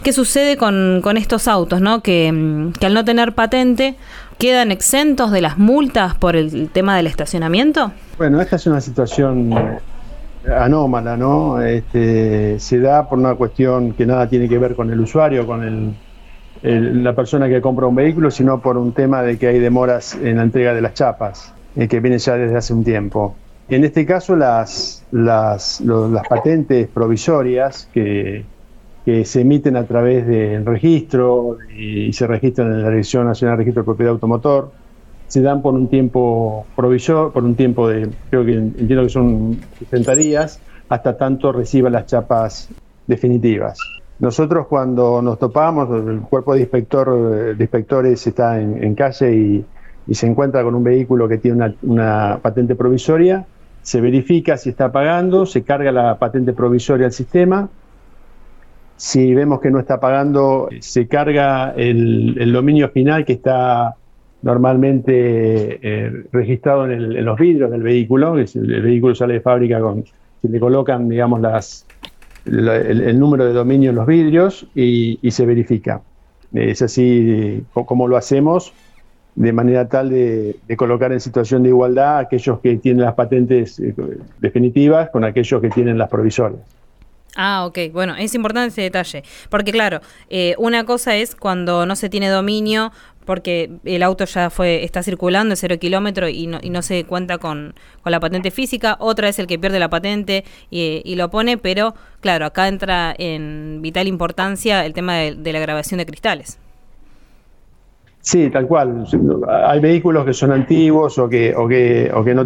¿Qué sucede con estos autos, ¿no? Que al no tener patente quedan exentos de las multas por el tema del estacionamiento? Bueno, esta es una situación anómala, ¿no? Se da por una cuestión que nada tiene que ver con el usuario, con la persona que compra un vehículo, sino por un tema de que hay demoras en la entrega de las chapas, que viene ya desde hace un tiempo. En este caso, las patentes provisorias que se emiten a través del registro y se registran en la Dirección Nacional de Registro de Propiedad Automotor, se dan por un tiempo provisor, por un tiempo entiendo que son 60 días, hasta tanto reciba las chapas definitivas. Nosotros, cuando nos topamos, el cuerpo de inspectores está en calle y se encuentra con un vehículo que tiene una patente provisoria, se verifica si está pagando, se carga la patente provisoria al sistema. Si vemos que no está pagando, se carga el dominio final, que está normalmente registrado en los vidrios del vehículo. El vehículo sale de fábrica se le colocan, digamos, el número de dominio en los vidrios y se verifica. Es así como lo hacemos, de manera tal de colocar en situación de igualdad a aquellos que tienen las patentes definitivas con aquellos que tienen las provisorias. Ah, ok. Bueno, es importante ese detalle, porque claro, una cosa es cuando no se tiene dominio, porque el auto ya está circulando, es 0 kilómetro y no se cuenta con la patente física. Otra es el que pierde la patente y lo pone, pero claro, acá entra en vital importancia el tema de la grabación de cristales. Sí, tal cual. Hay vehículos que son antiguos o que no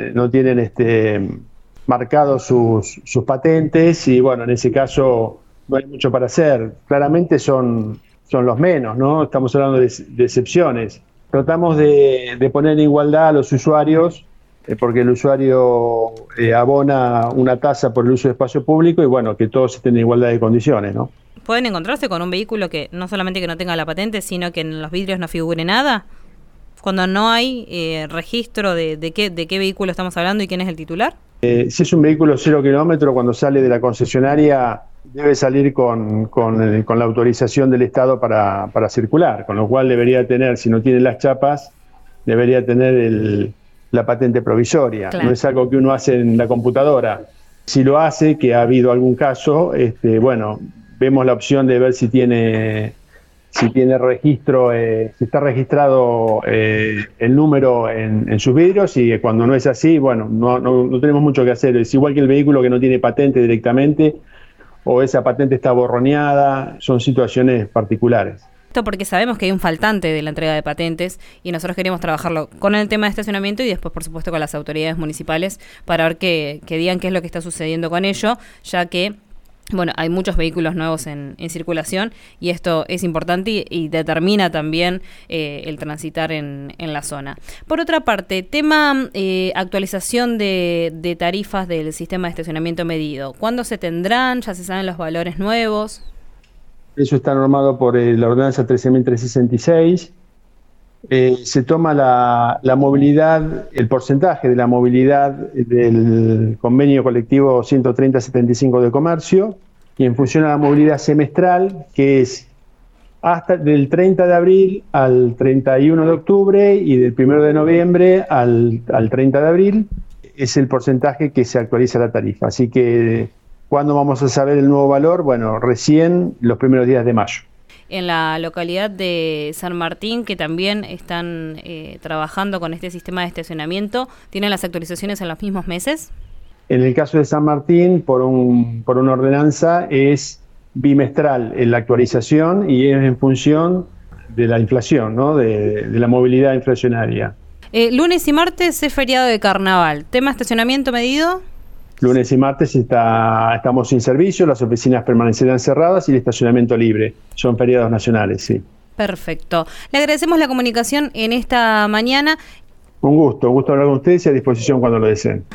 tienen marcados sus patentes, y bueno, en ese caso no hay mucho para hacer. Claramente son los menos, ¿no? Estamos hablando de excepciones. Tratamos de poner en igualdad a los usuarios, porque el usuario abona una tasa por el uso de espacio público, y bueno, que todos estén en igualdad de condiciones, ¿no? ¿Pueden encontrarse con un vehículo que no solamente que no tenga la patente, sino que en los vidrios no figure nada? Cuando no hay registro de qué vehículo estamos hablando y quién es el titular. Si es un vehículo 0 kilómetro, cuando sale de la concesionaria debe salir con la autorización del Estado para circular, con lo cual debería tener, si no tiene las chapas, debería tener la patente provisoria. Claro. No es algo que uno hace en la computadora. Si lo hace, que ha habido algún caso, bueno, vemos la opción de ver si tiene registro, si está registrado el número en sus vidrios, y cuando no es así, bueno, no tenemos mucho que hacer. Es igual que el vehículo que no tiene patente directamente, o esa patente está borroneada. Son situaciones particulares. Esto porque sabemos que hay un faltante de la entrega de patentes y nosotros queremos trabajarlo con el tema de estacionamiento y después, por supuesto, con las autoridades municipales para ver que digan qué es lo que está sucediendo con ello, ya que bueno, hay muchos vehículos nuevos en circulación y esto es importante y determina también el transitar en la zona. Por otra parte, tema actualización de tarifas del sistema de estacionamiento medido. ¿Cuándo se tendrán? ¿Ya se saben los valores nuevos? Eso está normado por la ordenanza 13.366. Se toma la movilidad, el porcentaje de la movilidad del convenio colectivo 130.75 de comercio, y en función a la movilidad semestral, que es hasta del 30 de abril al 31 de octubre y del 1 de noviembre al 30 de abril, es el porcentaje que se actualiza la tarifa. Así que, ¿cuándo vamos a saber el nuevo valor? Bueno, recién los primeros días de mayo. En la localidad de San Martín, que también están trabajando con este sistema de estacionamiento, ¿tienen las actualizaciones en los mismos meses? En el caso de San Martín, por una ordenanza, es bimestral en la actualización y es en función de la inflación, ¿no? de la movilidad inflacionaria. Lunes y martes es feriado de carnaval. ¿Tema estacionamiento medido? Lunes y martes estamos sin servicio, las oficinas permanecerán cerradas y el estacionamiento libre. Son feriados nacionales, sí. Perfecto. Le agradecemos la comunicación en esta mañana. Un gusto hablar con ustedes y a disposición cuando lo deseen.